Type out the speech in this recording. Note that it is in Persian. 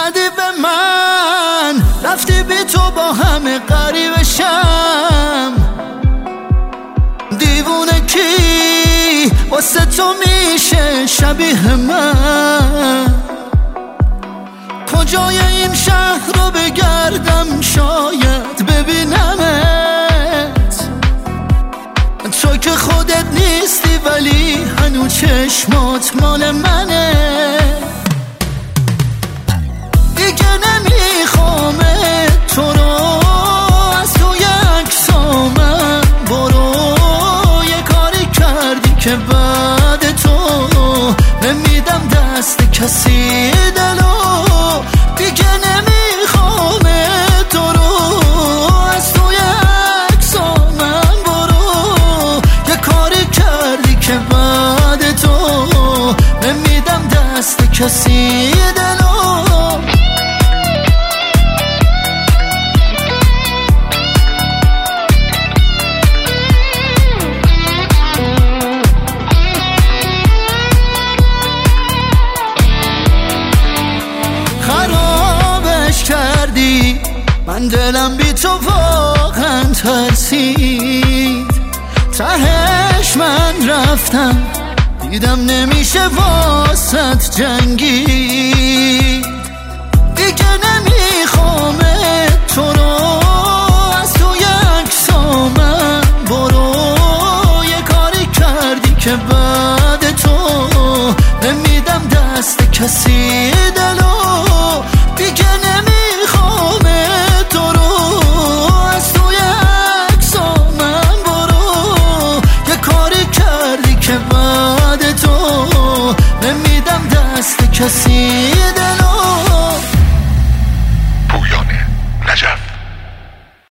زدی به من، رفتی بی تو با همه غریبه شم. دیوونه کی واسه تو میشه شبیه من؟ کجای این شهر رو بگردم شاید ببینمت. تو که خودت نیستی ولی هنو چشمات مال منه. دیگه نمیخوامت تو رو از توی عکسامم. برو یه کاری کردی که بعد تو نمیدم دست کسی دلو. دیگه نمیخوامت تو رو از توی عکسامم. برو یه کاری کردی که بعد تو نمیدم دست کسی دلو. من دلم بی تو واقعا ترسید. تهش من رفتم دیدم نمیشه واسط جنگید. دیگه نمیخوامت تو رو از توی عکسامم. برو یه کاری کردی که بعد تو نمیدم دست کسی دلو. دیگه نمیخوامت تو رو از توی عکسامم. برو یه کاری کردی که بعد تو نمیدم دست کسی دلو.